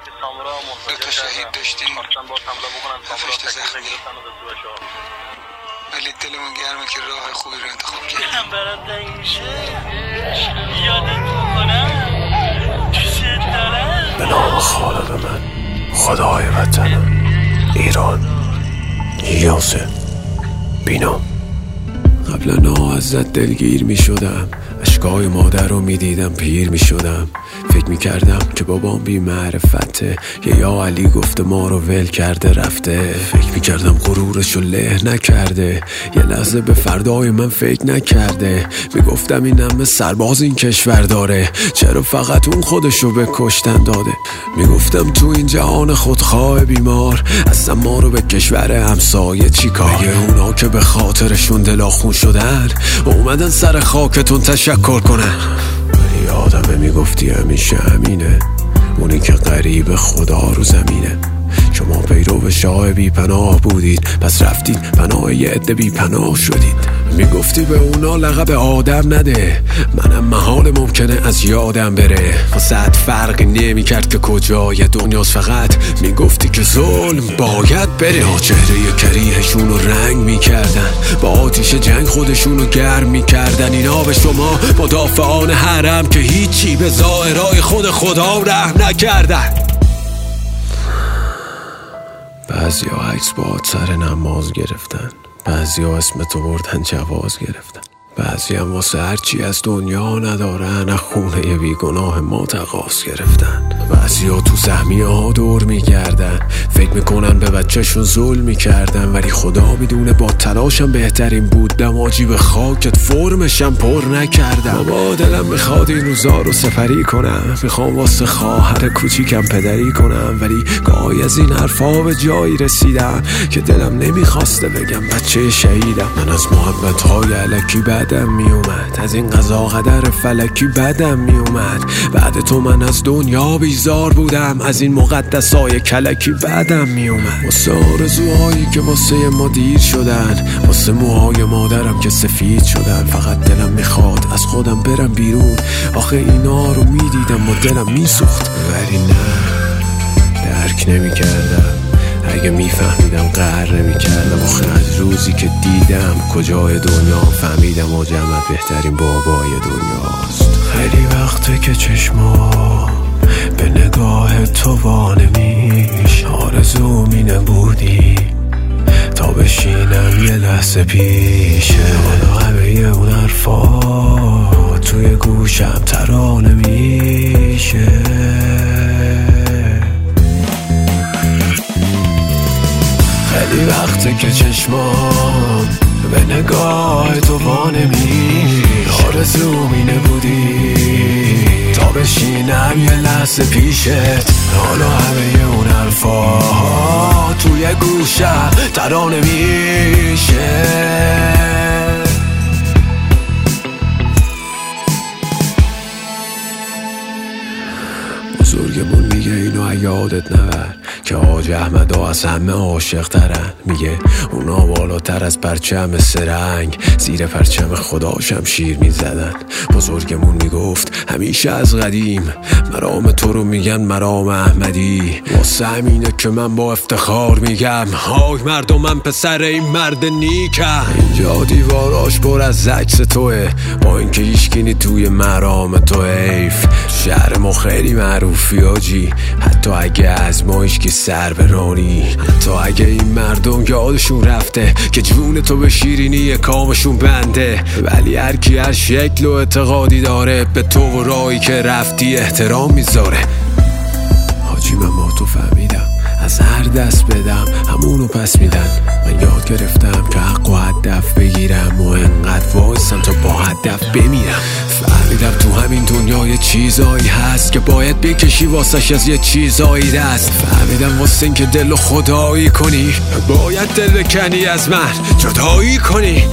دو تا شهید داشتیم، 7-8 زخمی، ولی دلمون گرمه که راه خوبی رو انتخاب کردیم. دلم برات تنگ میشه، یادت میکنم، دوست دارم. به نام خالق من، خدای وطنم، ایران، یاسر بینام. قبلا ازت دلگیر می شدم، اشکای مادر رو می دیدم پیر می شدم. فکر می کردم که بابام بی معرفته، یا علی گفته ما رو ول کرده رفته. فکر می کردم غرورشو له نکرده، یه لحظه به فردای من فکر نکرده. می گفتم این همه سرباز این کشور داره، چرا فقط اون خودشو به کشتن داده. می گفتم تو این جهان خودخواه بیمار، اصلا ما رو به کشور همسایه چی کار. مگه اونا که به خاطرشون دلاخون شدن اومدن سر خاکتون تشکر کنن؟ ولی آدمه میگفتی همیشه همینه، اونی که قریب خدا رو زمینه. شما پیرو شاه بی پناه بودید، پس رفتید پناه یه عده بی پناه شدید. میگفتی به اونا لقب آدم نده، منم محال ممکنه از یادم بره. واسه فرقی نمی کرد که کجای دنیاست، فقط میگفتی که ظلم باید بره. چهره کریهشون رو رنگ میکردن، با آتیش جنگ خودشون رو گرم میکردن. اینا به شما مدافعان حرم که هیچی به ظاهرای خود خدا رحم نکردن. بعضی ها عکس با سر نماز گرفتن، بعضی ها اسم تو بردن جواز گرفتن، بعضی هم واسه هرچی از دنیا ندارن از خونه بیگناه ما تقاص گرفتن. بعضی ها تو سهمیه ها دور میگردن، فکر میکنن به بچهشون ظلم میکردن، ولی خدا میدونه با تلاشم بهترین بود دماجی به خاکت فرمشم پر نکردم. بابا دلم میخواد این روزا رو سپری کنم، میخوام واسه خواهر کوچیکم پدری کنم، ولی گاهی از این حرفا به جایی رسیدم که دلم نمیخواسته بگم بچه شهیدم. من از محبت های الکی بدم میومد، از این قضا قدر فلکی بدم میومد. بعد تو من از دنیا بیزار بودم، از این مقدسای کلکی بدم میومد. واسه آرزوهایی که واسه ما دیر شدن، واسه موهای مادرم که سفید شدن. فقط دلم میخواد از خودم برم بیرون، آخه اینا رو میدیدم و دلم میسوخت، ولی نه درک نمیکردم. اگه میفهمیدم قهر نمیکردم. آخه از روزی که دیدم کجای دنیا فهمیدم و جمعت بهترین بابای دنیاست. خیلی وقته که چشما به نگاه تو وانمیش، آرزو می نبودی تا بشینم یه لحظه پیشه. حالا همه اون حرفا توی گوشم ترانه میشه. خیلی وقته که چشمام به نگاه تو وانمیش، آرزو می نبودی تا بشینم یه لحظه پیشت. حالا همه اون حرفا توی گوشم ترانه میشه. بزرگمون میگه اینو یادت نبر که حاج احمدا از همه عاشق ترن. میگه اونا بالاتر از پرچم سرنگ، زیر پرچم خدا شمشیر میزدن. بزرگمون میگفت همیشه از قدیم، مرام تو رو میگن مرام احمدی. واسه همینه که من با افتخار میگم های مردمم پسر این مرد نیکم. اینجا دیواراش پر از عکس توه، با اینکه هیچکی توی مرام تو حیف. شهر ما خیلی معروفی آجی، حتی اگه از ما هیچکی سر برانی، حتی اگه این مردم یادشون رفته که جون تو به شیرینی کامشون بنده. ولی هر کی هر شکل و اعتقادی داره، به تو و راهی که رفتی احترام میذاره. حاجی من با تو فهمیدم از هر دست بدم همونو پس میدن. من یاد گرفتم که حق و هدف بگیرم و انقدر وایسم تا با هدف بمیرم. فهمیدم تو همین دنیا یه چیزایی هست که باید بکشی واسش از یه چیزایی دست. فهمیدم واسه این که دل و خدایی کنی باید دل بکنی از من جدایی کنی.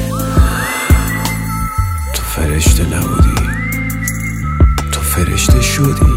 تو فرشته نبودی، تو فرشته شدی.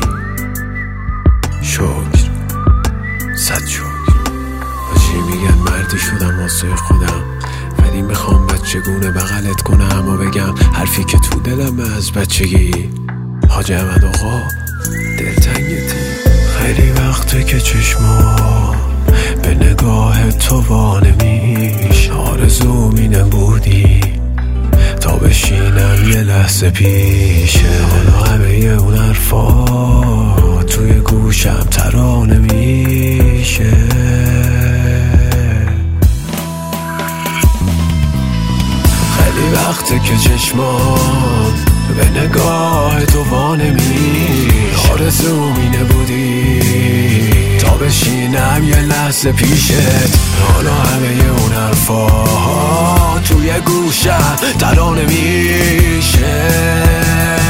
شکر، صد شکر. بچه میگن مردی شدم واسه خودم، ولی میخوام بچگونه بغلت کنم و بگم حرفی که تو دلم از بچگی. حاج احمد آقا دلتنگتی. خیلی وقت وقته که چشمام به نگاه تو وانمیش، آرزوم اینه بودی تا بشینم یه لحظه پیشه. حالا همه اون حرفا توی گوشم ترانه میشه. خیلی وقته که چشمام به نگاه تو وانمیش، آرزوم اینه بودی تا بشینم یه لحظه پیشت. حالا همه اون حرفا توی گوشم ترانه میشه.